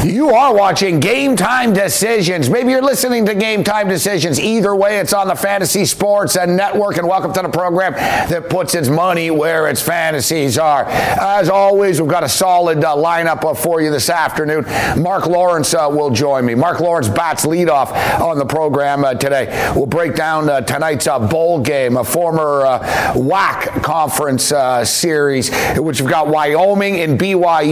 You are watching Game Time Decisions. Maybe you're listening to Game Time Decisions. Either way, it's on the Fantasy Sports Network, and welcome to the program that puts its money where its fantasies are. As always, we've got a solid lineup for you this afternoon. Mark Lawrence will join me. Mark Lawrence bats leadoff on the program today. We'll break down tonight's bowl game, a former WAC conference series, in which we've got Wyoming and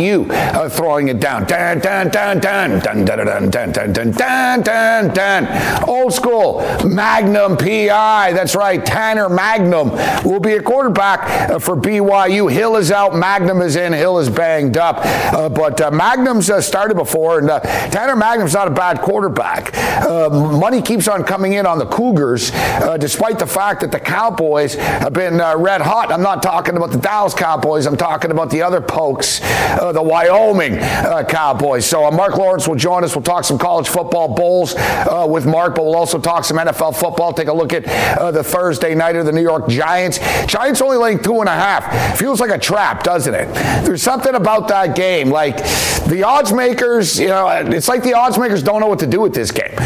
BYU throwing it down. Dun, dun, dun, dun, dun, dun, dun, dun, dun, dun, dun, dun, dun. Old school Magnum PI. That's right. Tanner Magnum will be a quarterback for BYU. Hill is out. Magnum is in. Hill is banged up. But Magnum's started before, and Tanner Magnum's not a bad quarterback. Money keeps on coming in on the Cougars, despite the fact that the Cowboys have been red hot. I'm not talking about the Dallas Cowboys. I'm talking about the other pokes, the Wyoming Cowboys. So Mark Lawrence will join us. We'll talk some college football bowls with Mark, but we'll also talk some NFL football. Take a look at the Thursday nighter, the New York Giants. Giants only laying 2.5. Feels like a trap, doesn't it? There's something about that game. Like the odds makers, it's like the odds makers don't know what to do with this game.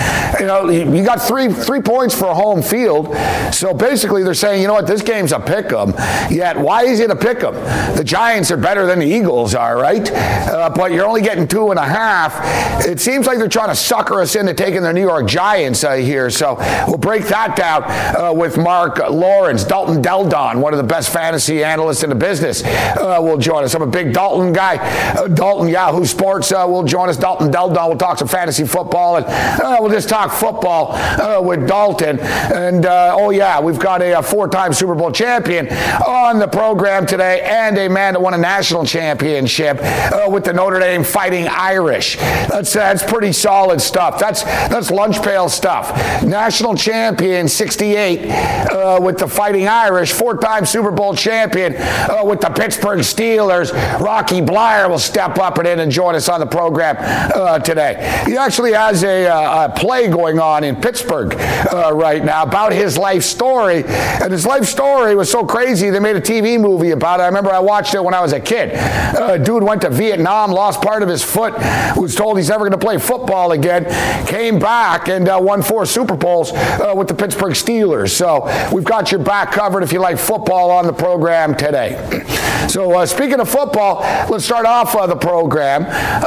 You got three points for a home field. So basically they're saying, you know what, this game's a pick'em. Yet why is it a pick'em? The Giants are better than the Eagles are, right? But you're only getting 2.5. It seems like they're trying to sucker us into taking the New York Giants here. So we'll break that down with Mark Lawrence. Dalton Deldon, one of the best fantasy analysts in the business, will join us. I'm a big Dalton guy. Dalton Yahoo Sports will join us. Dalton Deldon will talk some fantasy football, and we'll just talk football with Dalton. And we've got a four-time Super Bowl champion on the program today, and a man that won a national championship with the Notre Dame Fighting Irish. That's pretty solid stuff. That's lunch pail stuff. National champion, 68, with the Fighting Irish. Four-time Super Bowl champion with the Pittsburgh Steelers. Rocky Bleier will step up and join us on the program today. He actually has a play going on in Pittsburgh right now about his life story. And his life story was so crazy, they made a TV movie about it. I remember I watched it when I was a kid. Dude went to Vietnam, lost part of his foot, was told he's never going to play football again, came back and won 4 Super Bowls with the Pittsburgh Steelers. So we've got your back covered if you like football on the program today. So speaking of football, let's start off the program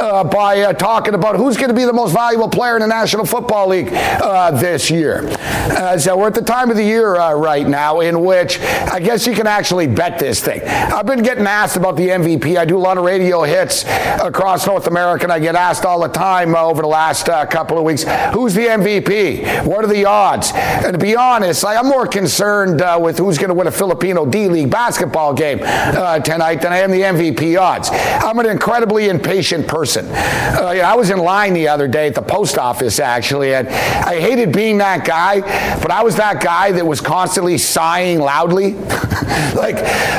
by talking about who's going to be the most valuable player in the National Football League this year. So we're at the time of the year right now in which I guess you can actually bet this thing. I've been getting asked about the MVP. I do a lot of radio hits across North America, and I get asked all the time over the last couple of weeks, who's the MVP? What are the odds? And to be honest, I'm more concerned with who's going to win a Filipino D-League basketball game tonight than I am the MVP odds. I'm an incredibly impatient person. I was in line the other day at the post office, actually, and I hated being that guy, but I was that guy that was constantly sighing loudly. Like,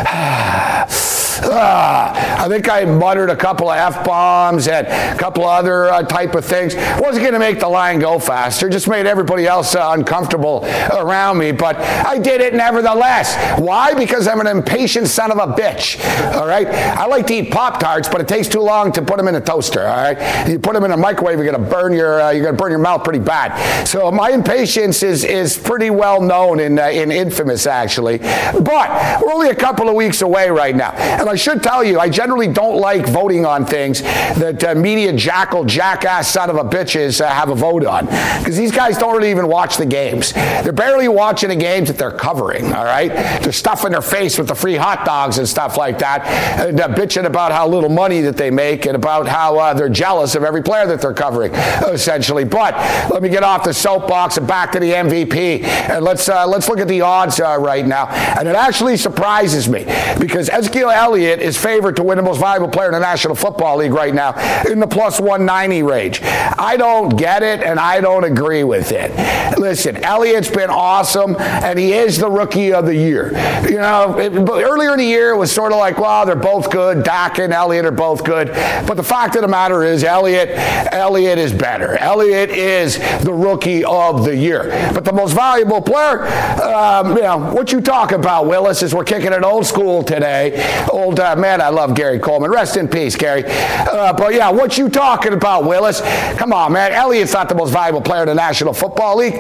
I think I muttered a couple of F-bombs and a couple of other type of things. Wasn't going to make the line go faster, just made everybody else uncomfortable around me, but I did it nevertheless. Why? Because I'm an impatient son of a bitch, all right? I like to eat Pop-Tarts, but it takes too long to put them in a toaster, all right? You put them in a microwave, you're going to burn your mouth pretty bad. So my impatience is pretty well known in Infamous, actually. But we're only a couple of weeks away right now. And I should tell you, I generally don't like voting on things that media jackass son of a bitches have a vote on. Because these guys don't really even watch the games. They're barely watching the games that they're covering, all right? They're stuffing their face with the free hot dogs and stuff like that, and bitching about how little money that they make and about how they're jealous of every player that they're covering, essentially. But let me get off the soapbox and back to the MVP, and let's look at the odds right now. And it actually surprises me because Ezekiel Elliott is favored to win the most valuable player in the National Football League right now in the plus 190 range. I don't get it, and I don't agree with it. Listen, Elliott's been awesome, and he is the rookie of the year. Earlier in the year, it was sort of like, well, they're both good. Dak and Elliott are both good. But the fact of the matter is, Elliott is better. Elliott is the rookie of the year. But the most valuable player, what you talk about, Willis, is we're kicking it old school today. old man, I love Gary Coleman. Rest in peace, Gary. But yeah, what you talking about, Willis? Come on, man. Elliott's not the most valuable player in the National Football League.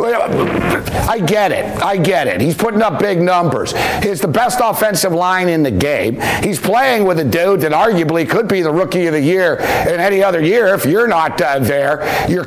I get it. He's putting up big numbers. He's the best offensive line in the game. He's playing with a dude that arguably could be the Rookie of the Year in any other year if you're not there. Your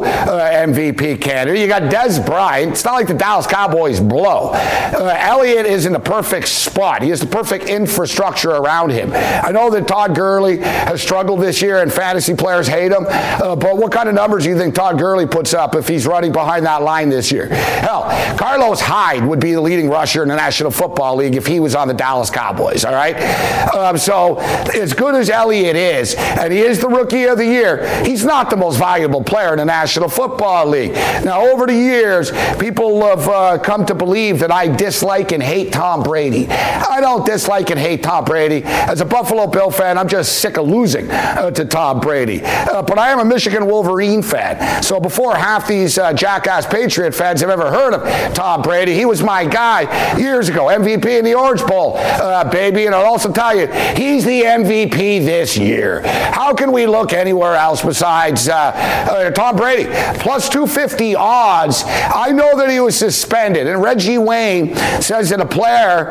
co-MVP candidate. You got Dez Bryant. It's not like the Dallas Cowboys blow. Elliott is in the perfect spot. He has the perfect infrastructure around him. I know that Todd Gurley has struggled this year and fantasy players hate him, but what kind of numbers do you think Todd Gurley puts up if he's running behind that line this year? Hell, Carlos Hyde would be the leading rusher in the National Football League if he was on the Dallas Cowboys, all right? So as good as Elliott is, and he is the Rookie of the Year, he's not the most valuable player in the National Football League. Now, over the years, people have come to believe that I dislike and hate Tom Brady. I don't dislike and hate Tom Brady. As a Buffalo Bill fan, I'm just sick of losing to Tom Brady. But I am a Michigan Wolverine fan. So before half these jackass Patriot fans have ever heard of Tom Brady, he was my guy years ago. MVP in the Orange Bowl, baby. And I'll also tell you, he's the MVP this year. How can we look anywhere else besides Tom Brady? Plus 250 odds. I know that he was suspended. And Reggie Wayne says that a player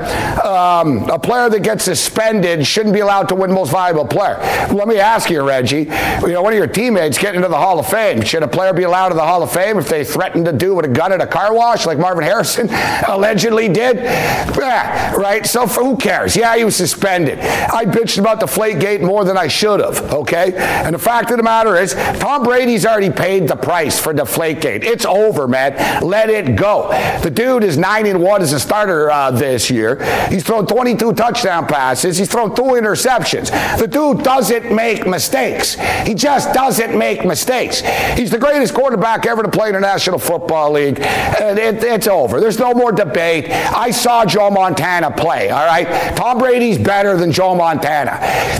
that gets suspended shouldn't be allowed to win Most Valuable Player. Let me ask you, Reggie. One of your teammates getting into the Hall of Fame. Should a player be allowed to the Hall of Fame if they threatened to do with a gun at a car wash like Marvin Harrison allegedly did? Yeah, right? So who cares? Yeah, he was suspended. I bitched about Deflategate more than I should have, okay? And the fact of the matter is, Tom Brady's already paid the price for Deflategate. It's over, man. Let it go. The dude is 9-1 as a starter this year. He's thrown 22 touchdown passes. He's thrown 2 interceptions. The dude doesn't make mistakes. He just doesn't make mistakes. He's the greatest quarterback ever to play in the National Football League. And it's over. There's no more debate. I saw Joe Montana play, all right? Tom Brady's better than Joe Montana.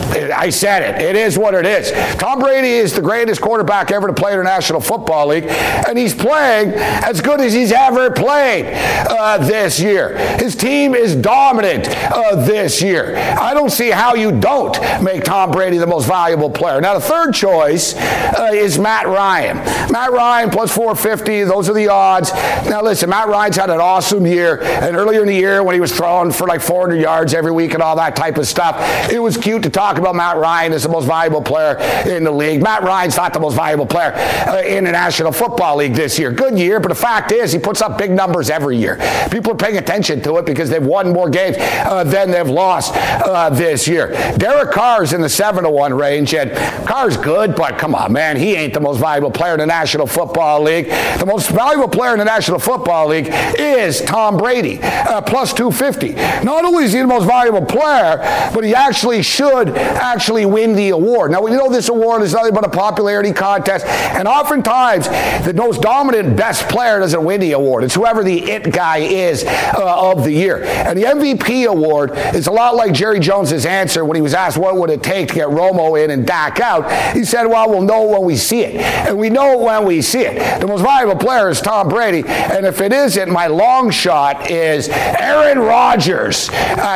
I said it. It is what it is. Tom Brady is the greatest quarterback ever to play in the National Football League, and he's playing as good as he's ever played this year. His team is dominant this year. I don't see how you don't make Tom Brady the most valuable player. Now, the third choice is Matt Ryan. Matt Ryan plus 450. Those are the odds. Now, listen, Matt Ryan's had an awesome year, and earlier in the year when he was throwing for like 400 yards every week and all that type of stuff, it was cute to talk about Matt Ryan as the most valuable player in the league. Matt Ryan's not the most valuable player in the National Football League this year. Good year, but the fact is he puts up big numbers every year. People are paying attention to it because they've won more games than they've lost this year. Derek Carr's in the 7-1 range, and Carr's good, but come on, man, he ain't the most valuable player in the National Football League. The most valuable player in the National Football League is Tom Brady, plus 250. Not only is he the most valuable player, but he should win the award. Now, we know this award is nothing but a popularity contest, and oftentimes the most dominant best player doesn't win the award. It's whoever the it guy is of the year. And the MVP award is a lot like Jerry Jones's answer when he was asked what would it take to get Romo in and Dak out. He said, well, we'll know when we see it. And we know it when we see it. The most valuable player is Tom Brady, and if it isn't, my long shot is Aaron Rodgers,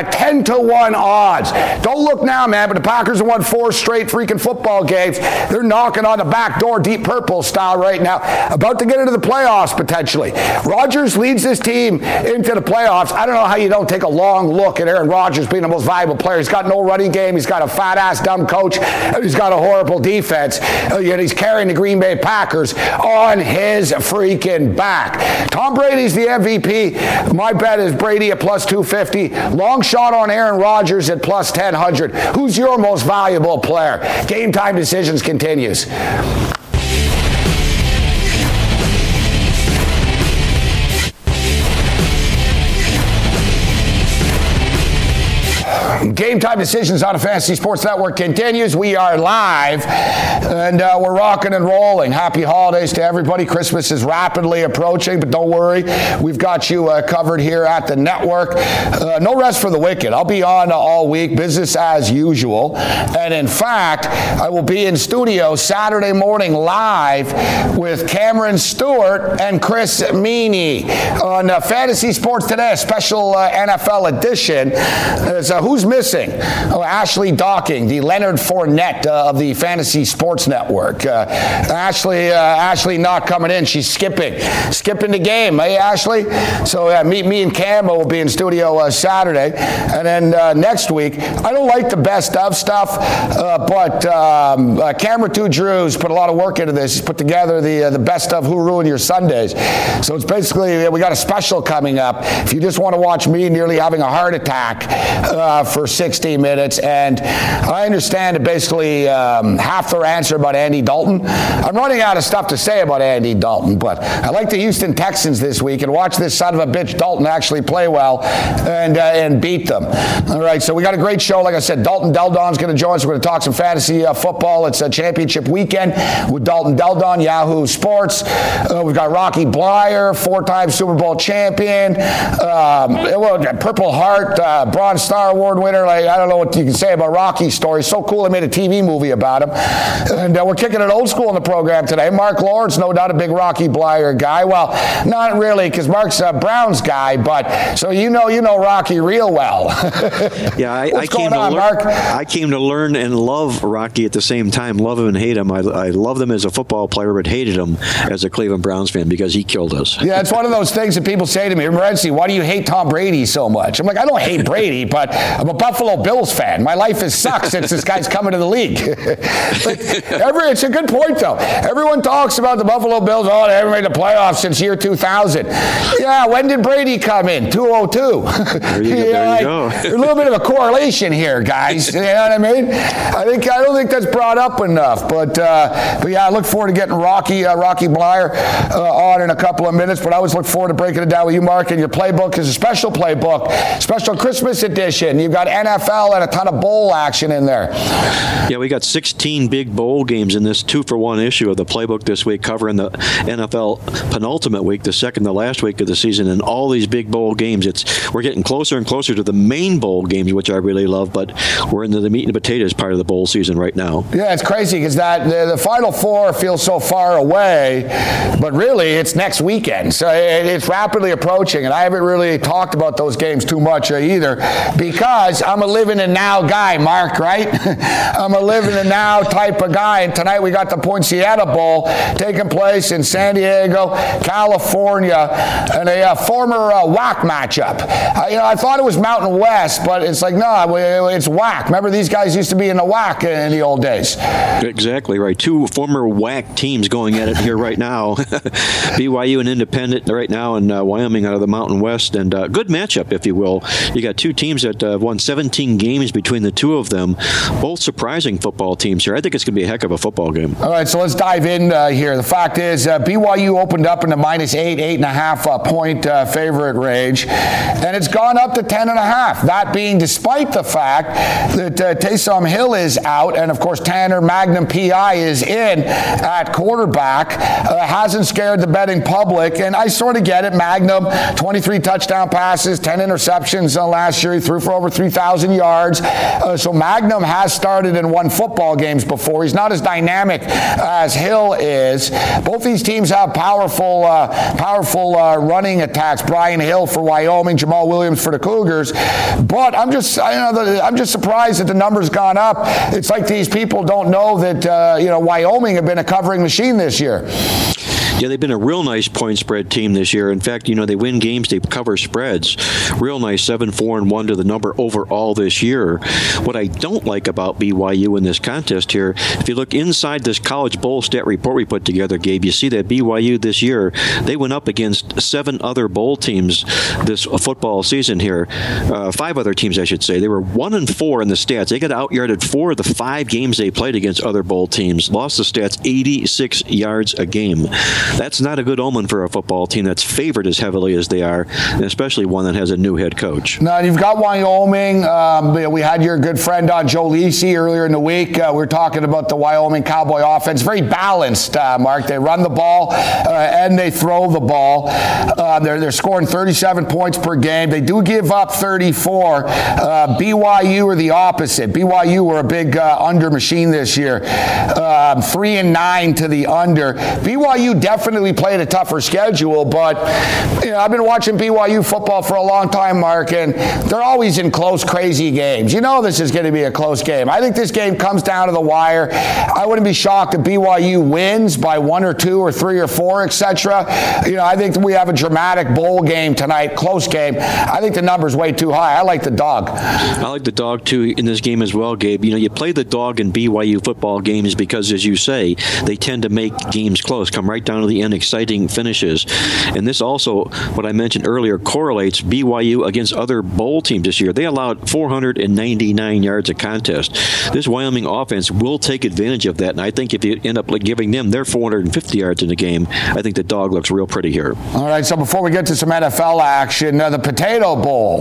10-1 odds. Don't look now, man, but the Packers have won 4 straight freaking football games. They're knocking on the back door, Deep Purple style right now, about to get into the playoffs potentially. Rodgers leads this team into the playoffs. I don't know how you don't take a long look at Aaron Rodgers being the most valuable player. He's got no running game. He's got a fat-ass dumb coach. He's got a horrible defense. Yet he's carrying the Green Bay Packers on his freaking back. Tom Brady's the MVP. My bet is Brady at plus 250. Long shot on Aaron Rodgers at plus 1000. Who's your most valuable player? Game Time Decisions continues. Game Time Decisions on the Fantasy Sports Network continues. We are live, and we're rocking and rolling. Happy holidays to everybody. Christmas is rapidly approaching, but don't worry. We've got you covered here at the network. No rest for the wicked. I'll be on all week, business as usual. And in fact, I will be in studio Saturday morning live with Cameron Stewart and Chris Meany on Fantasy Sports Today, a special NFL edition. So who's missing missing? Oh, Ashley Docking, the Leonard Fournette of the Fantasy Sports Network. Ashley not coming in. She's skipping the game. Hey, Ashley? So me and Cam will be in studio Saturday. And then next week, I don't like the best of stuff, but Camera 2 Drews put a lot of work into this. He's put together the best of Who Ruined Your Sundays. So it's basically, we got a special coming up. If you just want to watch me nearly having a heart attack for 60 minutes, and I understand that basically half their answer about Andy Dalton. I'm running out of stuff to say about Andy Dalton, but I like the Houston Texans this week and watch this son of a bitch Dalton actually play well and beat them. All right, so we got a great show. Like I said, Dalton Deldon's going to join us. We're going to talk some fantasy football. It's a championship weekend with Dalton Deldon, Yahoo Sports. We've got Rocky Blyer, 4-time Super Bowl champion, Purple Heart, Bronze Star Award winner. Like, I don't know what you can say about Rocky's story. So cool they made a TV movie about him. And we're kicking it old school in the program today. Mark Lawrence, no doubt a big Rocky Blyer guy. Well, not really, because Mark's a Browns guy, but so you know Rocky real well. Yeah, I came to learn and love Rocky at the same time. Love him and hate him. I loved him as a football player, but hated him as a Cleveland Browns fan because he killed us. Yeah, it's one of those things that people say to me, Morency, why do you hate Tom Brady so much? I'm like, I don't hate Brady, but I'm a Buffalo Bills fan. My life has sucked since this guy's coming to the league. It's a good point, though. Everyone talks about the Buffalo Bills. Oh, they haven't made the playoffs since year 2000. Yeah, when did Brady come in? 2002. There you go. There's a little bit of a correlation here, guys. You know what I mean? I don't think that's brought up enough. But yeah, I look forward to getting Rocky Blyer on in a couple of minutes. But I always look forward to breaking it down with you, Mark. And your playbook is a special playbook, special Christmas edition. You've got NFL and a ton of bowl action in there. Yeah, we got 16 big bowl games in this 2-for-1 issue of the playbook this week, covering the NFL penultimate week, the second to last week of the season, and all these big bowl games. We're getting closer and closer to the main bowl games, which I really love, but we're into the meat and potatoes part of the bowl season right now. Yeah, it's crazy because the Final Four feels so far away, but really it's next weekend. So it's rapidly approaching, and I haven't really talked about those games too much either because I'm a living in now guy, Mark, right? I'm a living in now type of guy, and tonight we got the Poinciana Bowl taking place in San Diego, California, and a former WAC matchup. I thought it was Mountain West, but it's like, no, it's WAC. Remember, these guys used to be in the WAC in the old days. Exactly right. Two former WAC teams going at it here right now. BYU and Independent right now, and Wyoming out of the Mountain West. And good matchup, if you will. You got two teams that won 17 games between the two of them. Both surprising football teams here. I think it's going to be a heck of a football game. All right, so let's dive in here. The fact is, BYU opened up in the -8.5 point favorite range, and it's gone up to 10.5. That being despite the fact that Taysom Hill is out, and of course Tanner Magnum PI is in at quarterback. Hasn't scared the betting public, and I sort of get it. Magnum, 23 touchdown passes, 10 interceptions last year. He threw for over 3,000 yards. So Magnum has started and won football games before. He's not as dynamic as Hill is. Both these teams have powerful running attacks. Brian Hill for Wyoming, Jamal Williams for the Cougars. But I'm just surprised that the number's gone up. It's like these people don't know that Wyoming have been a covering machine this year. Yeah, they've been a real nice point spread team this year. In fact, they win games, they cover spreads. Real nice 7-4-1 to the number overall this year. What I don't like about BYU in this contest here, if you look inside this college bowl stat report we put together, Gabe, you see that BYU this year, they went up against 7 other bowl teams this football season here. 5 other teams, I should say. They were 1-4 in the stats. They got out-yarded 4 of the 5 games they played against other bowl teams. Lost the stats 86 yards a game. That's not a good omen for a football team that's favored as heavily as they are, and especially one that has a new head coach. Now, you've got Wyoming. We had your good friend on Joe Lisi earlier in the week. We were talking about the Wyoming Cowboy offense. Very balanced, Mark. They run the ball and they throw the ball. They're scoring 37 points per game. They do give up 34. BYU are the opposite. BYU were a big under machine this year. 3-9 to the under. BYU definitely definitely played a tougher schedule, but I've been watching BYU football for a long time, Mark, and they're always in close, crazy games. This is going to be a close game. I think this game comes down to the wire. I wouldn't be shocked if BYU wins by 1 or 2 or 3 or 4, etc. I think we have a dramatic bowl game tonight, close game. I think the number's way too high. I like the dog. I like the dog, too, in this game as well, Gabe. You play the dog in BYU football games because, as you say, they tend to make games close, come right down to the end, exciting finishes. And this also, what I mentioned earlier, correlates BYU against other bowl teams this year. They allowed 499 yards a contest. This Wyoming offense will take advantage of that, and I think if you end up giving them their 450 yards in the game, I think the dog looks real pretty here. All right, so before we get to some NFL action, the Potato Bowl.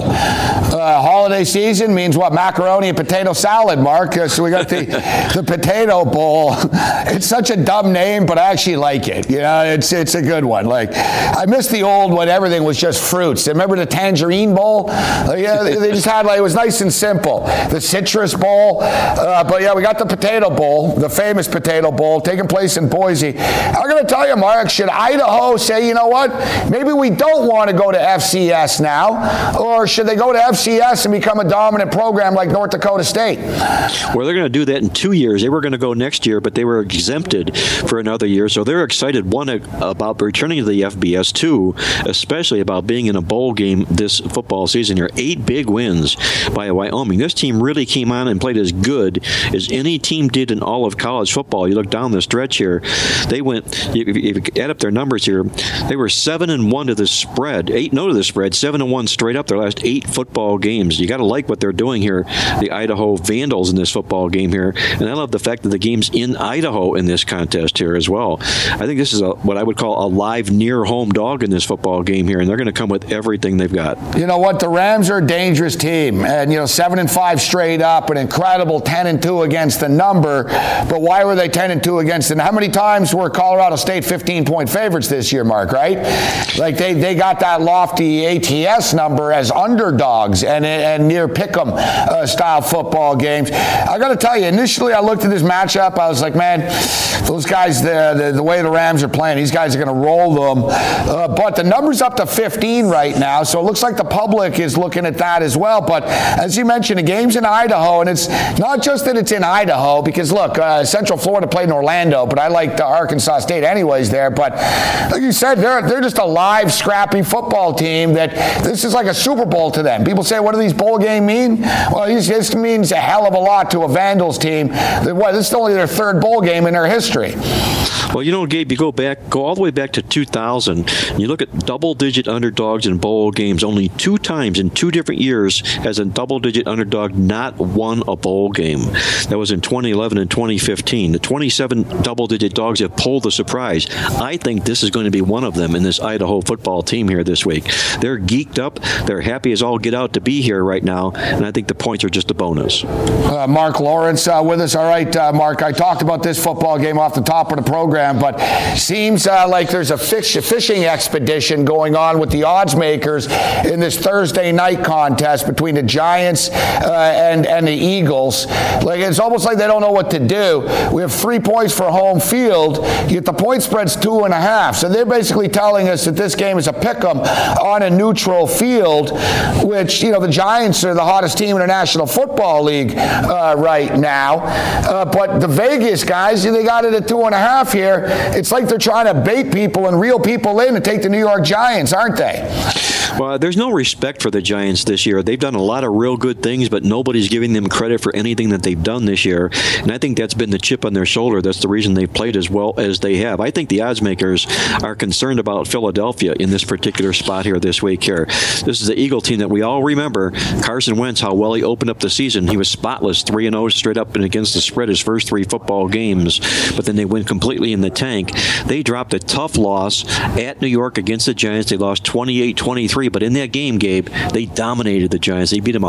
Holiday season means what? Macaroni and potato salad, Mark. So we got the Potato Bowl. It's such a dumb name, but I actually like it. It's a good one. I miss the old when everything was just fruits. Remember the Tangerine Bowl? They just had it was nice and simple. The Citrus Bowl. But we got the Potato Bowl, the famous Potato Bowl, taking place in Boise. I'm going to tell you, Mark, should Idaho say, you know what, maybe we don't want to go to FCS now, or should they go to FCS and become a dominant program like North Dakota State? Well, they're going to do that in 2 years. They were going to go next year, but they were exempted for another year, so they're excited, one, about returning to the FBS, two, especially about being in a bowl game this football season here. 8 big wins by Wyoming. This team really came on and played as good as any team did in all of college football. You look down the stretch here, they went, if you add up their numbers here, they were 7-1 to the spread, 8-0 to the spread, 7-1 straight up their last 8 football games. You got to like what they're doing here, the Idaho Vandals in this football game here, and I love the fact that the game's in Idaho in this contest here as well. I think this is what I would call a live near home dog in this football game here, and they're going to come with everything they've got. You know what? The Rams are a dangerous team, and 7-5 straight up, an incredible 10-2 against the number. But why were they 10-2 against it? How many times were Colorado State 15-point favorites this year, Mark? Right? They got that lofty ATS number as underdogs and near pick'em style football games. I got to tell you, initially I looked at this matchup, I was like, man, those guys, the way the Rams are playing, these guys are going to roll them. But the number's up to 15 right now, so it looks like the public is looking at that as well. But as you mentioned, the game's in Idaho, and it's not just that it's in Idaho, because look, Central Florida played in Orlando, but I like Arkansas State anyways there. But like you said, they're just a live, scrappy football team that this is like a Super Bowl to them. People say, what do these bowl games mean? Well, this means a hell of a lot to a Vandals team. This is only their 3rd bowl game in their history. Well, Gabe, you go all the way back to 2000, and you look at double-digit underdogs in bowl games. Only 2 times in 2 different years has a double-digit underdog not won a bowl game. That was in 2011 and 2015. The 27 double-digit dogs have pulled the surprise. I think this is going to be one of them in this Idaho football team here this week. They're geeked up. They're happy as all get out to be here right now, and I think the points are just a bonus. Mark Lawrence with us. All right, Mark, I talked about this football game off the top of the program, but seems like there's a fishing expedition going on with the odds makers in this Thursday night contest between the Giants and the Eagles. It's almost like they don't know what to do. We have 3 points for home field, yet the point spread's 2.5. So they're basically telling us that this game is a pick'em on a neutral field, which, the Giants are the hottest team in the National Football League right now. But the Vegas guys, they got it at 2.5 here. It's like they're trying to bait people and reel people in to take the New York Giants, aren't they? Well, there's no respect for the Giants this year. They've done a lot of real good things, but nobody's giving them credit for anything that they've done this year. And I think that's been the chip on their shoulder. That's the reason they've played as well as they have. I think the odds makers are concerned about Philadelphia in this particular spot here this week here. This is the Eagle team that we all remember. Carson Wentz, how well he opened up the season. He was spotless, 3-0 straight up and against the spread his first 3 football games, but then they went completely in the tank. They dropped a tough loss at New York against the Giants. They lost 28-23, but in that game, Gabe, they dominated the Giants. They beat them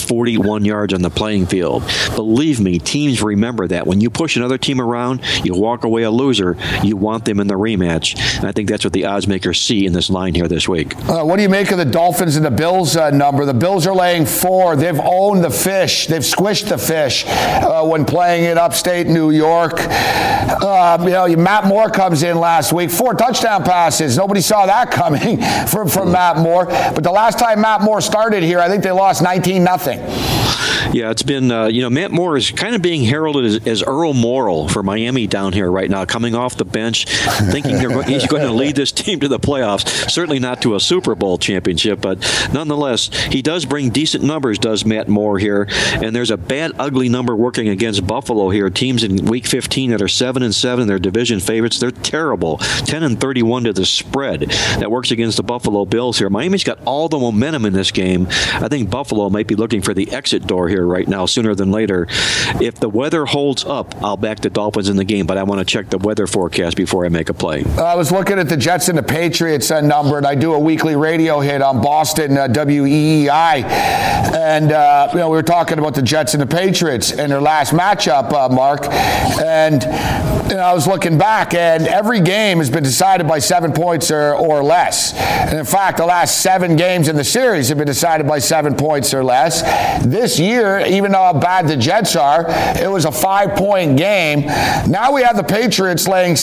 141 yards on the playing field. Believe me, teams remember that. When you push another team around, you walk away a loser. You want them in the rematch. And I think that's what the odds makers see in this line here this week. What do you make of the Dolphins and the Bills number? The Bills are laying 4. They've owned the fish. They've squished the fish when playing in upstate New York. Matt Moore comes in in last week. 4 touchdown passes. Nobody saw that coming from Matt Moore. But the last time Matt Moore started here, I think they lost 19-0. Yeah, it's been, Matt Moore is kind of being heralded as Earl Morrall for Miami down here right now, coming off the bench, thinking he's going to lead this team to the playoffs. Certainly not to a Super Bowl championship, but nonetheless, he does bring decent numbers, does Matt Moore here. And there's a bad, ugly number working against Buffalo here. Teams in Week 15 that are 7-7, they're division favorites. They're terrible. 10-31 to the spread. That works against the Buffalo Bills here. Miami's got all the momentum in this game. I think Buffalo might be looking for the exit door here right now, sooner than later. If the weather holds up, I'll back the Dolphins in the game, but I want to check the weather forecast before I make a play. I was looking at the Jets and the Patriots number, and I do a weekly radio hit on Boston WEEI, and we were talking about the Jets and the Patriots and their last matchup, Mark, and I was looking back, and every game has been decided by 7 points or less. And in fact, the last 7 games in the series have been decided by 7 points or less. This year, even though how bad the Jets are, it was a 5-point game. Now we have the Patriots laying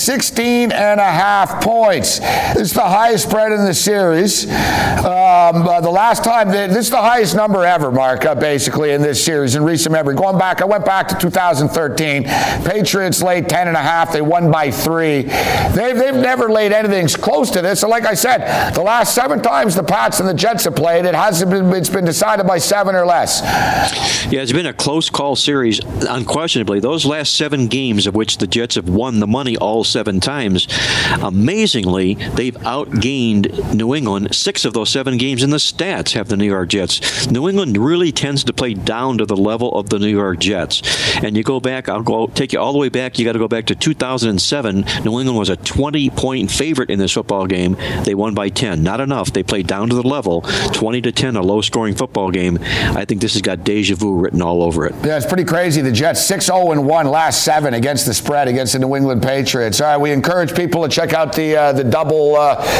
16.5 points. This is the highest spread in the series. The last time, this is the highest number ever, Mark, basically in this series in recent memory. I went back to 2013. Patriots laid 10.5. They won by 3. They've never laid anything close to this. So like I said, the last 7 times the Pats and the Jets have played, it's been decided by 7 or less. Yeah, it's been a close call series, unquestionably. Those last 7 games, of which the Jets have won the money all 7 times, amazingly, they've outgained New England. 6 of those 7 games in the stats have the New York Jets. New England really tends to play down to the level of the New York Jets. And you go back, take you all the way back, you got to go back to 2007. New England was a 20-point favorite in this football game. They won by 10. Not enough. They played down to the level. 20-10, a low-scoring football game. I think this has got deja vu written all over it. Yeah, it's pretty crazy. The Jets 6-0-1 last 7 against the spread against the New England Patriots. All right, we encourage people to check out the double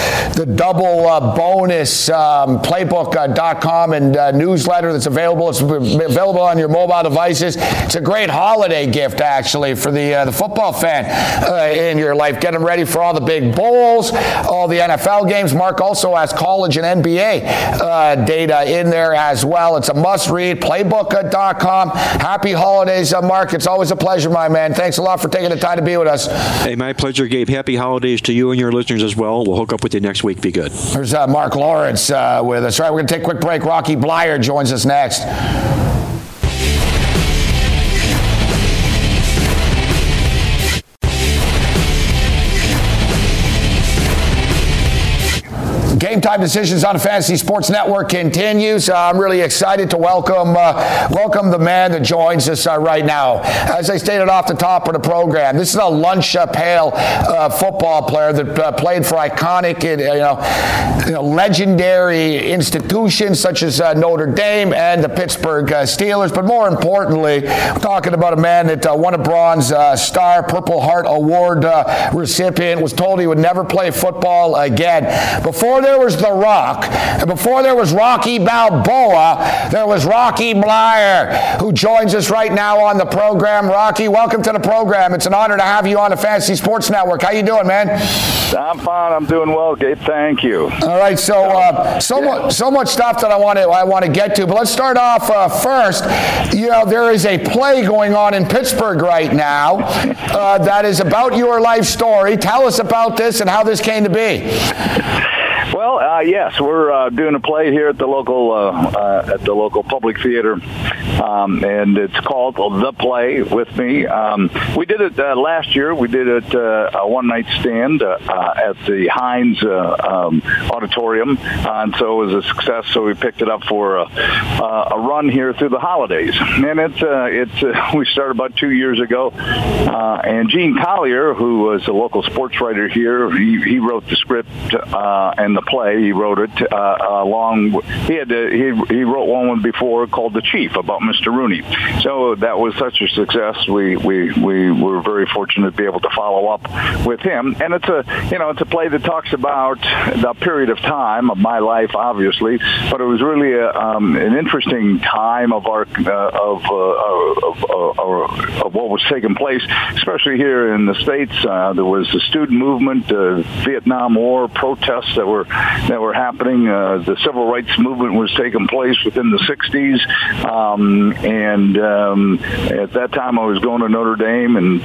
bonus playbook.com and newsletter that's available. It's available on your mobile devices. It's a great holiday gift, actually, for the football fan in your life. Get them ready for all the big bowls, all the NFL games. Mark also has college and NBA data in there as well. It's a must-read. Playbook.com. Happy holidays, Mark. It's always a pleasure, my man. Thanks a lot for taking the time to be with us. Hey, my pleasure, Gabe. Happy holidays to you and your listeners as well. We'll hook up with you next week. Be good. There's Mark Lawrence with us. All right, we're going to take a quick break. Rocky Bleier joins us next. Game Time Decisions on the Fantasy Sports Network continues. I'm really excited to welcome the man that joins us right now. As I stated off the top of the program, this is a lunch pail football player that played for iconic, legendary institutions such as Notre Dame and the Pittsburgh Steelers. But more importantly, we're talking about a man that won a Bronze Star Purple Heart Award recipient, was told he would never play football again. Before there was The Rock, and before there was Rocky Balboa, there was Rocky Bleier, who joins us right now on the program. Rocky, welcome to the program. It's an honor to have you on the Fantasy Sports Network. How you doing, man? I'm fine. I'm doing well, Gabe. Thank you. All right, so much stuff that I want to get to, but let's start off first. There is a play going on in Pittsburgh right now that is about your life story. Tell us about this and how this came to be. Well, yes, we're doing a play here at the local public theater, and it's called The Play with me. We did it last year. We did it a one-night stand at the Heinz Auditorium, and so it was a success. So we picked it up for a run here through the holidays, and we started about 2 years ago. And Gene Collier, who was a local sports writer here, he wrote the script and the play. He wrote it he wrote one before called The Chief about Mr. Rooney. So that was such a success. We were very fortunate to be able to follow up with him. And it's a play that talks about the period of time of my life, obviously, but it was really an interesting time of our of what was taking place, especially here in the States. There was the student movement, Vietnam War protests that were happening. The civil rights movement was taking place within the 60s, and at that time I was going to Notre Dame, and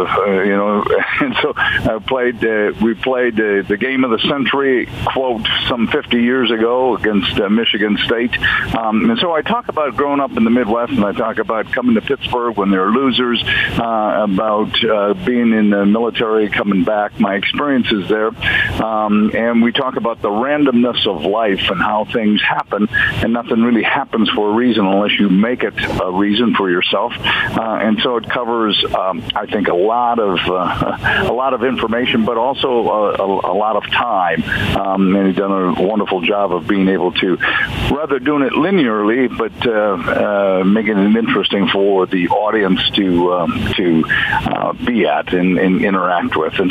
and so we played the game of the century, quote, some 50 years ago against Michigan State, and so I talk about growing up in the Midwest, and I talk about coming to Pittsburgh when they were losers, about being in the military, coming back, my experiences there, and we talk about the randomness of life and how things happen, and nothing really happens for a reason unless you make it a reason for yourself, and so it covers, I think, a lot of information, but also a lot of time, and he's done a wonderful job of being able to, rather doing it linearly, but making it interesting for the audience to be at and interact with, and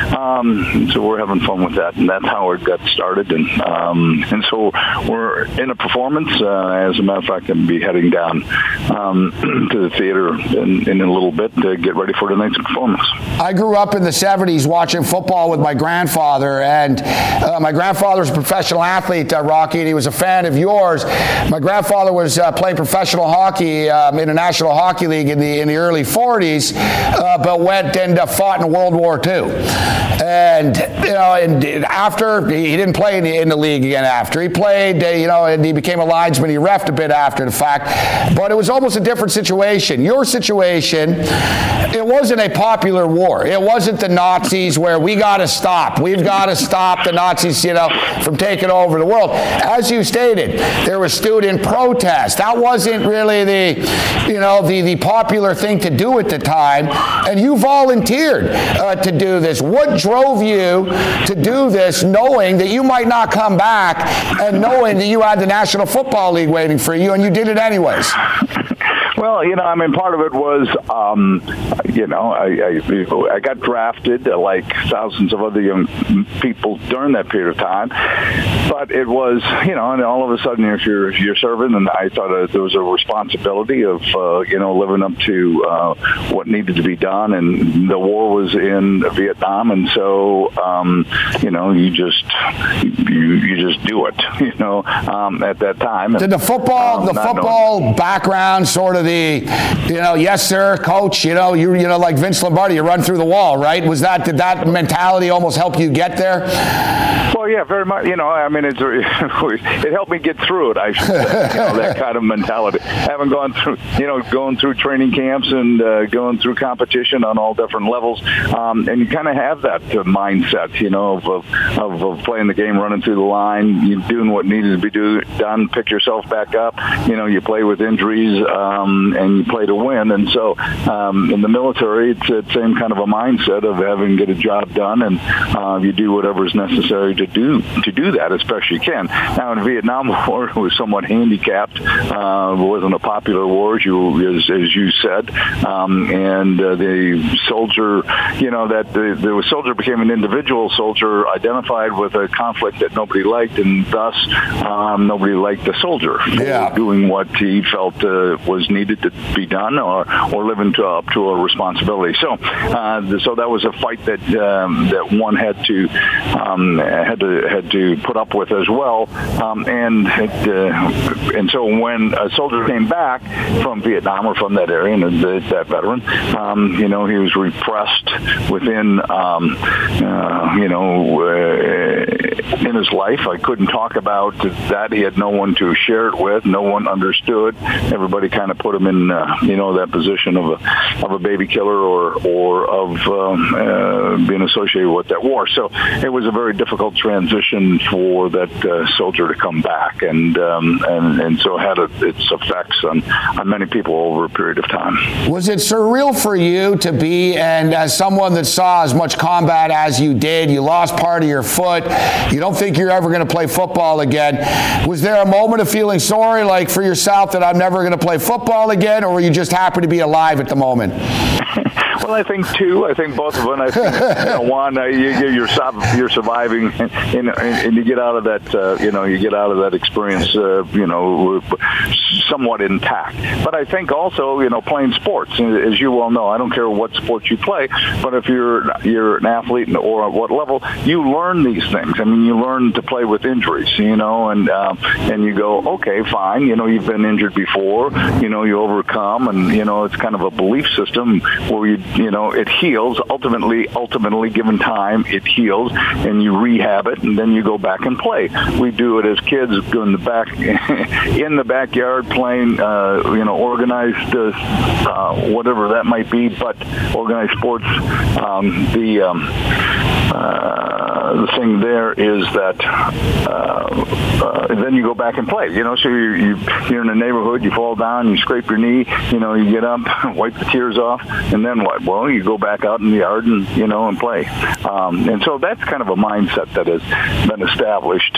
so we're having fun with that, and that's how it got started, and so we're in a performance. As a matter of fact, I'm be heading down to the theater in a little bit to get ready for the next performance. I grew up in the 70s watching football with my grandfather, and my grandfather was a professional athlete, Rocky, and he was a fan of yours. My grandfather was playing professional hockey in the National Hockey League in the early 40s, but went and fought in World War II. And after, he didn't play in the league again after. He played, and he became a linesman. He reffed a bit after the fact. But it was almost a different situation. Your situation, it wasn't a popular war. It wasn't the Nazis where we've got to stop the Nazis, from taking over the world. As you stated, there was student protest. That wasn't really the popular thing to do at the time. And you volunteered to do this. What drove you to do this, knowing that you might not come back and knowing that you had the National Football League waiting for you, and you did it anyways? Well, part of it was, I got drafted like thousands of other young people during that period of time. But it was, and all of a sudden, if you're serving, and I thought there was a responsibility of, living up to what needed to be done. And the war was in Vietnam, and so, you just do it, at that time. Did the football background sort of yes sir, coach, you like Vince Lombardi, you run through the wall, right? Did that mentality almost help you get there? Well, yeah, very much. It helped me get through it, I should say. That kind of mentality. Having gone through, going through training camps and going through competition on all different levels, and you kind of have that mindset, of playing the game, running through the line, you doing what needed to be done, pick yourself back up. You play with injuries, and you play to win. And so in the military, it's the same kind of a mindset of having to get a job done, and you do whatever is necessary to do that as best you can. Now, in the Vietnam War, it was somewhat handicapped. It wasn't a popular war, as you said. And the soldier, the soldier became an individual soldier identified with a conflict that nobody liked, and thus nobody liked the soldier for doing what he felt was needed to be done, or living up to a responsibility. So that was a fight that one had to put up with as well. And so when a soldier came back from Vietnam or from that area, and that veteran, he was repressed within, in his life. I couldn't talk about that. He had no one to share it with. No one understood. Everybody kind of put him in, that position of a baby killer or of being associated with that war. So it was a very difficult transition for that soldier to come back, and so had its effects on many people over a period of time. Was it surreal for you to be, and as someone that saw as much combat as you did, you lost part of your foot, You don't think you're ever going to play football again. Was there a moment of feeling sorry, like for yourself, that I'm never going to play football again, or were you just happy to be alive at the moment? Well, I think two. I think both of them. I think one, you're surviving, and you get out of that. You get out of that experience. Somewhat intact. But I think also, playing sports, as you well know, I don't care what sport you play, but if you're an athlete or at what level, you learn these things. I mean, you learn to play with injuries, and you go, okay, fine. You've been injured before. You overcome, and it's kind of a belief system where it heals. Ultimately, given time, it heals, and you rehab it, and then you go back and play. We do it as kids, go in the backyard, playing, organized, whatever that might be, but organized sports. The thing there is that then you go back and play. So you're in a neighborhood, you fall down, you scrape your knee, you get up, wipe the tears off, and then what? Well, you go back out in the yard and and play. And so that's kind of a mindset that has been established,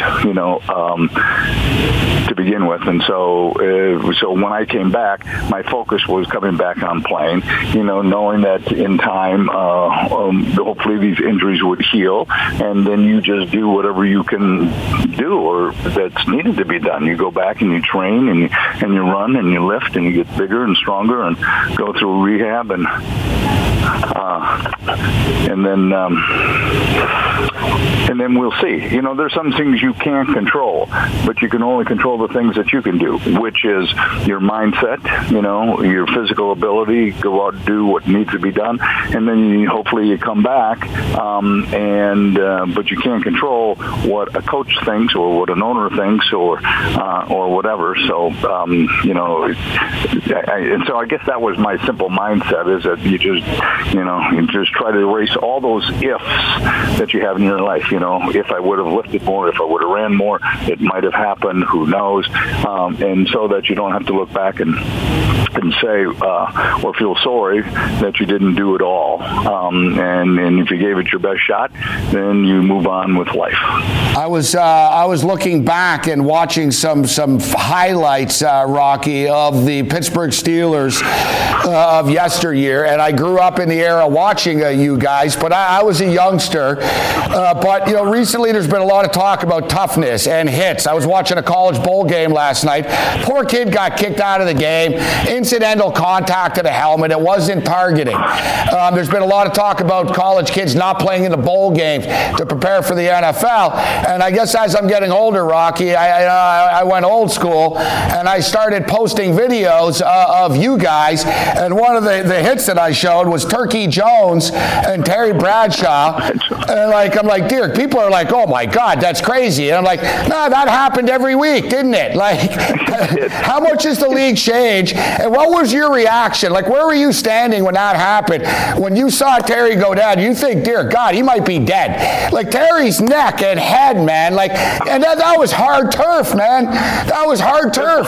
to begin with. And so when I came back, my focus was coming back on playing, knowing that in time, hopefully these injuries would heal, and then you just do whatever you can do or that's needed to be done. You go back and you train and you run and you lift and you get bigger and stronger and go through rehab and then we'll see. There's some things you can't control, but you can only control the things that you can do, which is your mindset, your physical ability, go out and do what needs to be done, and then hopefully you come back, but you can't control what a coach thinks or what an owner thinks or whatever. So, and so I guess that was my simple mindset, is that you just try to erase all those ifs that you have in your life. If I would have lifted more, if I would have ran more, it might have happened. Who knows? And so that you don't have to look back and say or feel sorry that you didn't do it all. And if you gave it your best shot, then you move on with life. I was looking back and watching some highlights, Rocky, of the Pittsburgh Steelers of yesteryear, and I grew up in the era watching you guys, but I was a youngster. But recently there's been a lot of talk about toughness and hits. I was watching a college bowl game last night. Poor kid got kicked out of the game. Incidental contact to the helmet. It wasn't targeting. There's been a lot of talk about college kids not playing in the bowl games to prepare for the NFL. And I guess as I'm getting older, Rocky, I went old school and I started posting videos of you guys. And one of the hits that I showed was Turkey Jones and Terry Bradshaw. And I'm like, dear, people are like, oh my God, that's crazy. And I'm like, no, that happened every week, didn't it? How much has the league changed? And what was your reaction? Where were you standing when that happened? When you saw Terry go down, you think, dear God, he might be dead. Terry's neck and head, man. And that was hard turf, man. That was hard turf.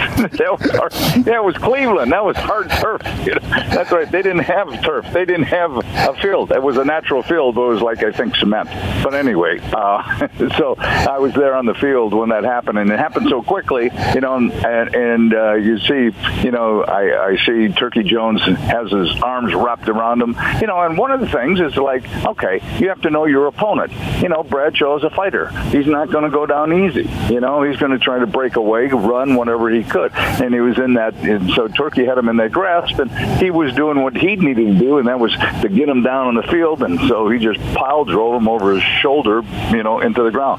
That was Cleveland. That was hard turf. That's right. They didn't have turf. They didn't have a field. It was a natural field, but it was I think cement. But anyway, so I was there on the field when that happened, and it happened so quickly, and you see, I see Turkey Jones has his arms wrapped around him, and one of the things is okay, you have to know your opponent. Bradshaw's a fighter. He's not going to go down easy. He's going to try to break away, run whenever he could, and he was in that, and so Turkey had him in that grasp, and he was doing what he needed to do, and that was to get him down on the field, and so he just pile drove him over his shoulder, into the ground,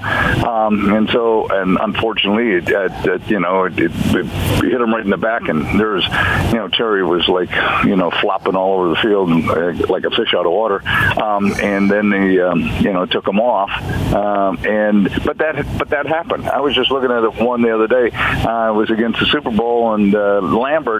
and unfortunately, it hit him right in the back, and there's, Terry was flopping all over the field like a fish out of water, and then they, took him off, but that happened. I was just looking at one the other day. It was against the Super Bowl, and Lambert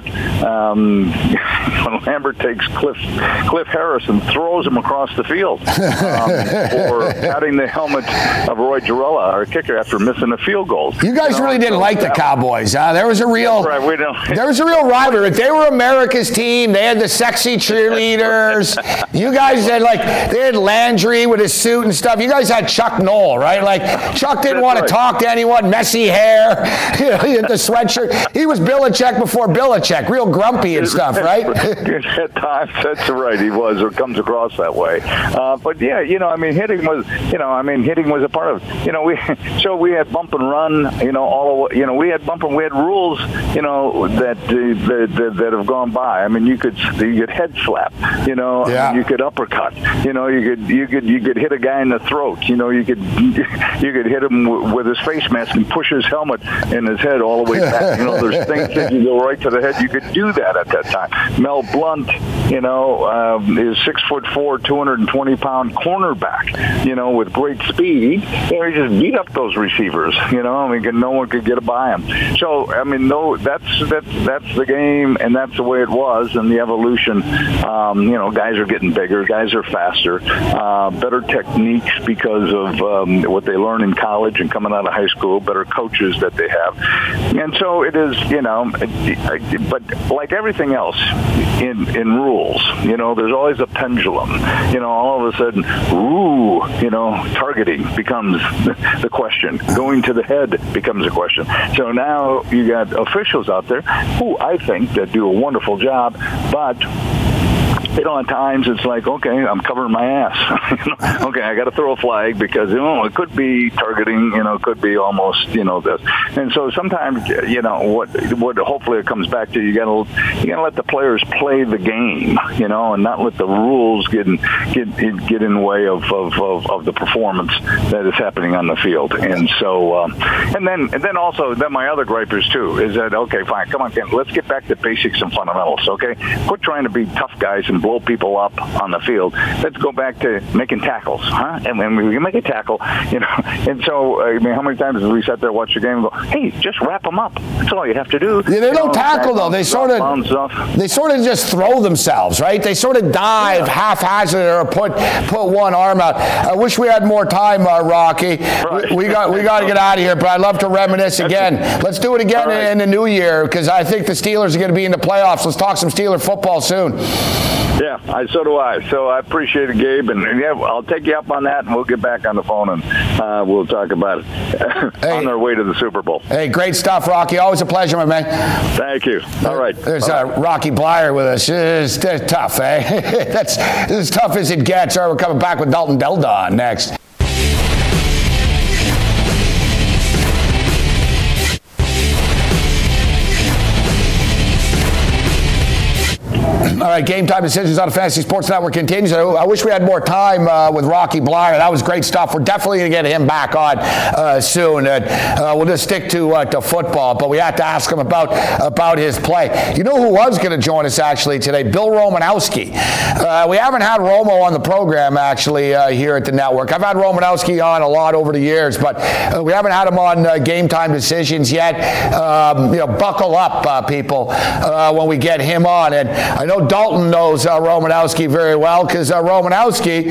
takes Cliff Harris and throws him across the field for patting the helmet of Roy Girella, our kicker, after missing a field goal. You guys really didn't like the Cowboys, huh? There was a real rivalry. They were America's team. They had the sexy cheerleaders. You guys had they had Landry with his suit Newton stuff. You guys had Chuck Noll, right? Like, Chuck didn't want to talk to anyone, messy hair, the sweatshirt. He was Belichick before Belichick, real grumpy and stuff, right? At times, that's right. He was, or comes across that way. But yeah, hitting was a part of, we had bump and run, we had bump and we had rules, that have gone by. I mean, you could head slap, you could uppercut, you could hit a guy in the throat, you could hit him with his face mask and push his helmet and his head all the way back. There's things that you go right to the head. You could do that at that time. Mel Blount, is 6'4", 220-pound cornerback, with great speed. He just beat up those receivers, no one could get by him. So, that's the game, and that's the way it was, and the evolution. Guys are getting bigger, guys are faster, better techniques because of what they learn in college and coming out of high school, better coaches that they have. And so it is, but like everything else in rules, there's always a pendulum. All of a sudden, targeting becomes the question. Going to the head becomes a question. So now you got officials out there who I think that do a wonderful job, but at times it's like, okay, I'm covering my ass. Okay, I got to throw a flag because it could be targeting. It could be almost this. And so sometimes what hopefully it comes back to, you got to let the players play the game, and not let the rules get in the way of the performance that is happening on the field. And so and then also my other gripe is too is that, okay, fine, come on, Ken, let's get back to basics and fundamentals. Okay, quit trying to be tough guys and blow people up on the field. Let's go back to making tackles, huh? And when we can make a tackle, and so, how many times have we sat there, watch the game and go, hey, just wrap them up. That's all you have to do. Yeah, they don't tackle, though. They sort of just throw themselves, right? They sort of dive haphazard or put one arm out. I wish we had more time, Rocky. Right. We got to get out of here, but I'd love to reminisce again. Let's do it again in the new year, because I think the Steelers are going to be in the playoffs. Let's talk some Steeler football soon. Yeah, so do I. So I appreciate it, Gabe. And I'll take you up on that, and we'll get back on the phone, and we'll talk about it on our way to the Super Bowl. Hey, great stuff, Rocky. Always a pleasure, my man. Thank you. All right. There's Rocky Bleier with us. It's tough, eh? That's as tough as it gets. All right, we're coming back with Dalton Del Don next. All right, Game Time Decisions on the Fantasy Sports Network continues. I wish we had more time with Rocky Bleier. That was great stuff. We're definitely going to get him back on soon. We'll just stick to football, but we had to ask him about his play. You know who was going to join us actually today? Bill Romanowski. We haven't had Romo on the program actually here at the network. I've had Romanowski on a lot over the years, but we haven't had him on Game Time Decisions yet. Buckle up, people, when we get him on. And I know Dalton knows Romanowski very well, because Romanowski,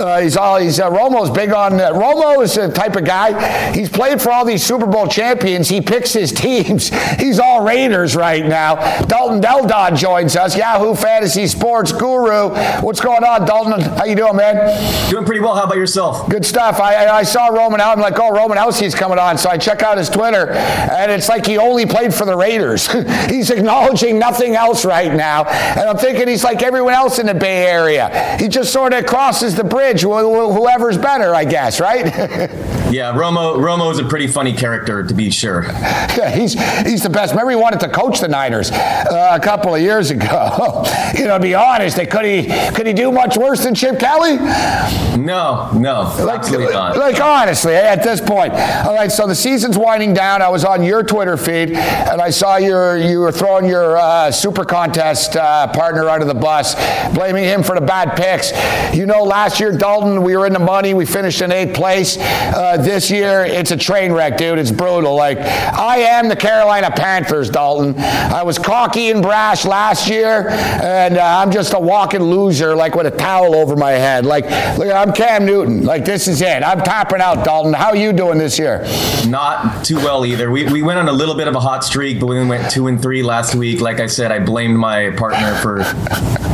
Romo's big on Romo is the type of guy, he's played for all these Super Bowl champions. He picks his teams. He's all Raiders right now. Dalton Del Don joins us, Yahoo Fantasy Sports Guru. What's going on, Dalton? How you doing, man? Doing pretty well. How about yourself? Good stuff. I saw Romanowski. I'm like, oh, Romanowski's coming on. So I check out his Twitter, and it's like he only played for the Raiders. He's acknowledging nothing else right now. And I'm thinking he's like everyone else in the Bay Area. He just sort of crosses the bridge, whoever's better, I guess, right? Yeah, Romo's a pretty funny character, to be sure. Yeah, he's the best. Remember, he wanted to coach the Niners a couple of years ago. To be honest, could he do much worse than Chip Kelly? No, absolutely not. Like, honestly, at this point. All right, so the season's winding down. I was on your Twitter feed, and I saw you were throwing your Super Contest partner under the bus, blaming him for the bad picks. Last year, Dalton, we were in the money. We finished in 8th place. This year, it's a train wreck, dude. It's brutal. Like, I am the Carolina Panthers, Dalton. I was cocky and brash last year, and I'm just a walking loser, like with a towel over my head. Like, look, I'm Cam Newton. Like, this is it. I'm tapping out, Dalton. How are you doing this year? Not too well either. We went on a little bit of a hot streak, but we went 2-3 last week. Like I said, I blamed my partner for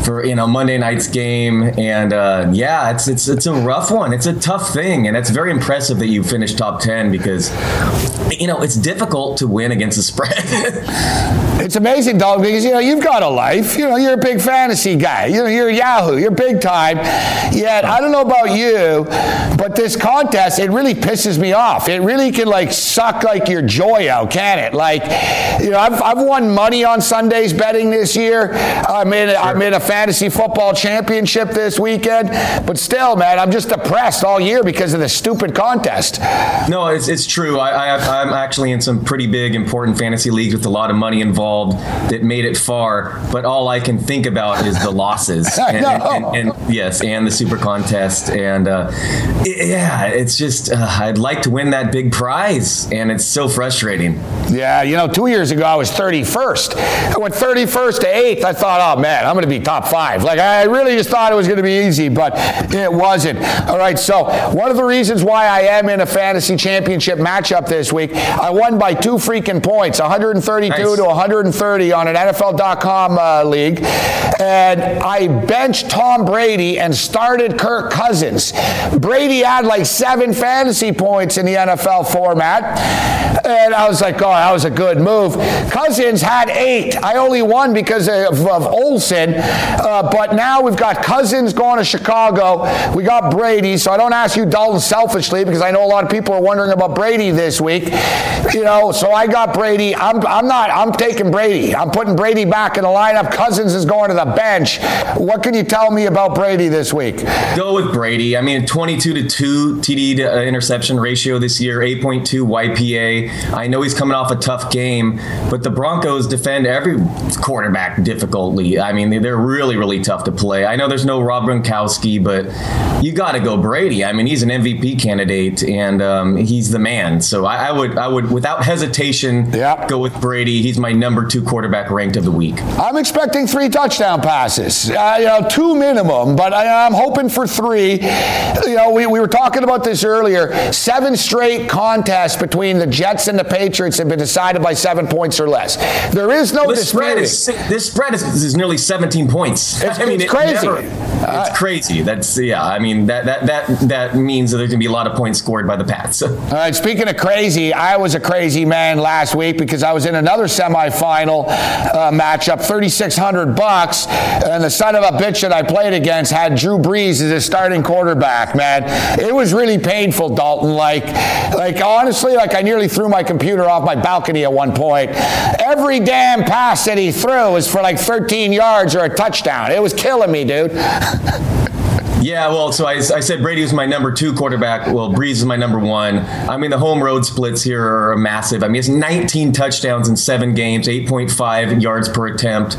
for Monday night's game, and it's a rough one. It's a tough thing, and it's very impressive that you finished top 10 because it's difficult to win against the spread. It's amazing, dog, because you've got a life. You're a big fantasy guy. You're Yahoo. You're big time. Yet I don't know about you, but this contest, it really pisses me off. It really can suck your joy out, can it? I've won money on Sundays betting this year. I'm in a fantasy football championship this weekend, but still, man, I'm just depressed all year because of this stupid contest. No, it's true. I'm actually in some pretty big, important fantasy leagues with a lot of money involved that made it far, but all I can think about is the losses and the super contest, and it's just I'd like to win that big prize, and it's so frustrating. Yeah, 2 years ago I was 31st. I went 31st to 8th. I thought, oh man, I'm going to be top 5. I really just thought it was going to be easy, but it wasn't. All right, so one of the reasons why I am in a fantasy championship matchup this week, I won by 2 freaking points, 132 to 130 on an NFL.com league, and I benched Tom Brady and started Kirk Cousins. Brady had 7 fantasy points in the NFL format, and I was like, oh, that was a good move. Cousins had 8. I only won because of Olsen, but now we've got Cousins going to Chicago. We got Brady, so I don't ask you, Dalton, selfishly, because I know a lot of people are wondering about Brady this week. So I got Brady. I'm taking Brady. I'm putting Brady back in the lineup. Cousins is going to the bench. What can you tell me about Brady this week? Go with Brady. 22-2 TD to interception ratio this year, 8.2 YPA. I know he's coming off a tough game, but the Broncos defend every quarterback difficultly. They're really, really tough to play. I know there's no Rob Gronkowski, but you got to go Brady. He's an MVP candidate, and he's the man. So I would, without hesitation, go with Brady. He's my number 2 quarterback ranked of the week. I'm expecting 3 touchdown passes, 2 minimum, but I'm hoping for 3. We were talking about this earlier. 7 straight contests between the Jets and the Patriots have been decided by 7 points or less. There is no disputing. This spread is nearly 17 points. It's crazy. It's crazy. That's that means that there's going to be a lot of points scored by the Pats. All right. Speaking of crazy, I was a crazy man last week because I was in another semifinal matchup, $3,600, and the son of a bitch that I played against had Drew Brees as his starting quarterback. Man, it was really painful, Dalton. Honestly, I nearly threw my computer off my balcony at one point. Every damn pass that he threw was for 13 yards or a touchdown. It was killing me, dude. Yeah, well, so I said Brady was my number 2 quarterback. Well, Brees is my number 1. The home road splits here are massive. It's 19 touchdowns in 7 games, 8.5 yards per attempt.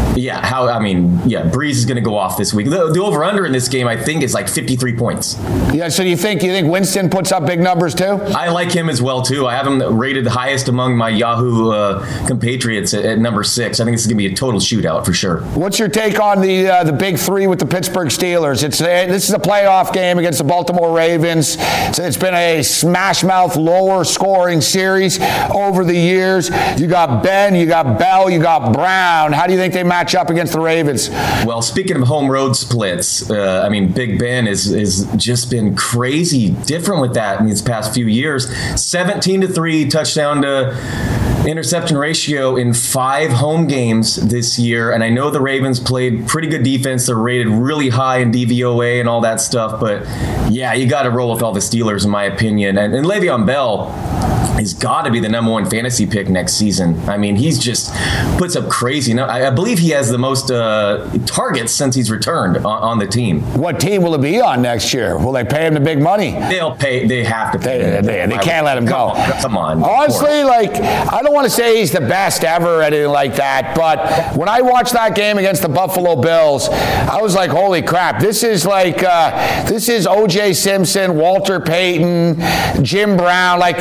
Brees is going to go off this week. The over-under in this game, I think, is 53 points. Yeah, so you think Winston puts up big numbers too? I like him as well, too. I have him rated the highest among my Yahoo compatriots at number 6. I think this is going to be a total shootout for sure. What's your take on the big 3 with the Pittsburgh Steelers? This is a playoff game against the Baltimore Ravens. It's been a smash-mouth, lower-scoring series over the years. You got Ben, you got Bell, you got Brown. How do you think they match up against the Ravens? Well, speaking of home road splits, Big Ben is just been crazy different with that in these past few years. 17-3 touchdown to interception ratio in 5 home games this year. And I know the Ravens played pretty good defense. They're rated really high in DVOA and all that stuff. But yeah, you got to roll with all the Steelers, in my opinion. And Le'Veon Bell has got to be the number 1 fantasy pick next season. He's just puts up crazy. I believe he has the most targets since he's returned on the team. What team will it be on next year? Will they pay him the big money? They'll pay. They have to pay. They can't let him go. Come on. Honestly, I don't want to say he's the best ever or anything like that, but when I watched that game against the Buffalo Bills, I was like, holy crap, this is O.J. Simpson, Walter Payton, Jim Brown. It's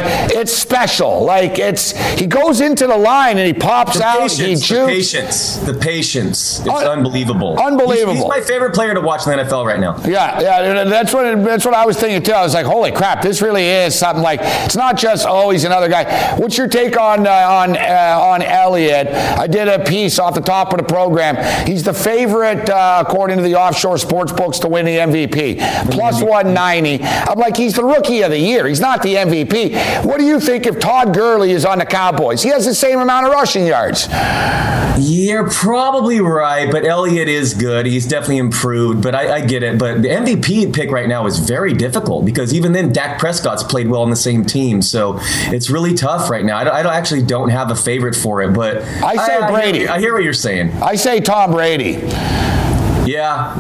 it's special. Like he goes into the line and he pops out. He shoots. The patience. It's unbelievable. Unbelievable. He's my favorite player to watch in the NFL right now. Yeah. That's what I was thinking too. I was like, holy crap, this really is something. Like, it's not just he's another guy. What's your take on Elliott? I did a piece off the top of the program. He's the favorite according to the offshore sports books to win the MVP. Plus 190. I'm like, he's the rookie of the year. He's not the MVP. What do you think if Todd Gurley is on the Cowboys? He has the same amount of rushing yards. You're probably right, but Elliott is good. He's definitely improved, but I get it. But the MVP pick right now is very difficult because even then, Dak Prescott's played well on the same team, so it's really tough right now. I actually don't have a favorite for it, but I say Brady. I hear what you're saying. I say Tom Brady. Yeah.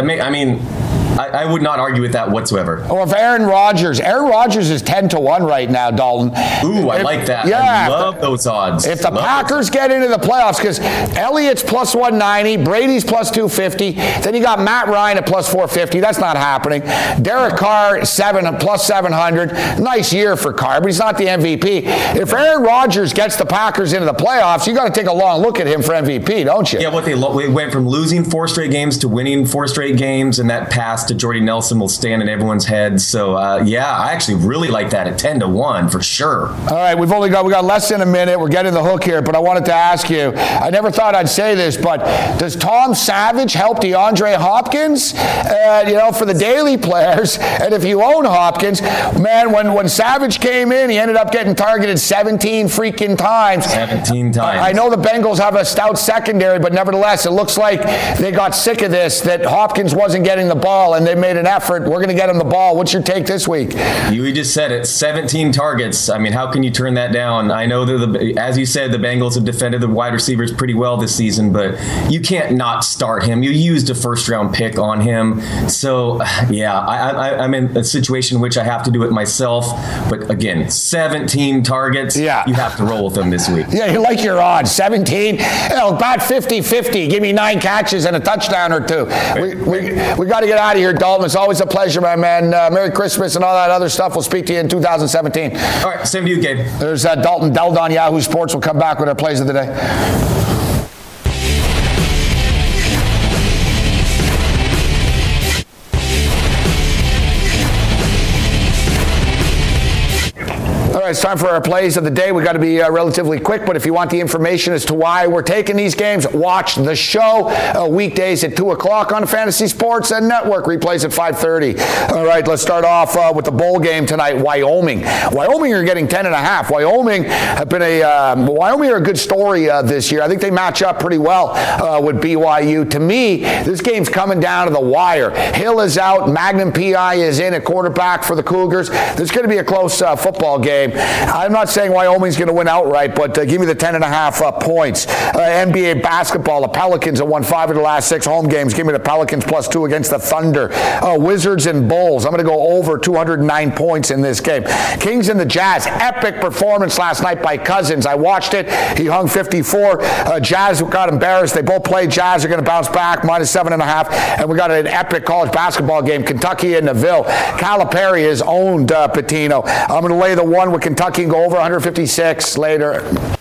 I would not argue with that whatsoever. Or if Aaron Rodgers is 10-1 right now, Dalton. Ooh, I like that. Yeah, I love those odds. If the Packers get into the playoffs, because Elliott's plus 190, Brady's plus 250, then you got Matt Ryan at plus 450. That's not happening. Derek Carr plus 700. Nice year for Carr, but he's not the MVP. If Aaron Rodgers gets the Packers into the playoffs, you got to take a long look at him for MVP, don't you? Yeah, they went from losing 4 straight games to winning 4 straight games, and that pass to Jordy Nelson will stand in everyone's head. So, I actually really like that at 10-1 for sure. All right, we got less than a minute. We're getting the hook here, but I wanted to ask you, I never thought I'd say this, but does Tom Savage help DeAndre Hopkins, for the daily players? And if you own Hopkins, man, when Savage came in, he ended up getting targeted 17 freaking times. 17 times. I know the Bengals have a stout secondary, but nevertheless, it looks like they got sick of this, that Hopkins wasn't getting the ball, and they made an effort. We're going to get him the ball. What's your take this week? You just said it. 17 targets. I mean, how can you turn that down? I know that, as you said, the Bengals have defended the wide receivers pretty well this season, but you can't not start him. You used a first-round pick on him. So, I'm in a situation in which I have to do it myself. But again, 17 targets. Yeah. You have to roll with them this week. Yeah, you like your odds. 17. About 50-50. Give me 9 catches and a touchdown or 2. We got to get out of here, Dalton. It's always a pleasure, my man. Merry Christmas and all that other stuff. We'll speak to you in 2017. All right, same to you, Gabe. There's Dalton Deld on Yahoo Sports. We'll come back with our plays of the day. All right, it's time for our plays of the day. We got to be relatively quick, but if you want the information as to why we're taking these games, watch the show weekdays at 2 o'clock on Fantasy Sports and Network. Replays at 5:30. All right, let's start off with the bowl game tonight. Wyoming are getting 10.5. Wyoming are a good story this year. I think they match up pretty well with BYU. To me, this game's coming down to the wire. Hill is out. Magnum P.I. is in at quarterback for the Cougars. This is going to be a close football game. I'm not saying Wyoming's going to win outright, but give me the 10.5 points. NBA basketball, the Pelicans have won 5 of the last 6 home games. Give me the Pelicans plus 2 against the Thunder. Wizards and Bulls, I'm going to go over 209 points in this game. Kings and the Jazz, epic performance last night by Cousins. I watched it. He hung 54. Jazz got embarrassed. They both played. Jazz are going to bounce back, minus 7.5. And we got an epic college basketball game, Kentucky and Neville. Calipari has owned Pitino. I'm going to lay the 1 with Kentucky and go over 156 later.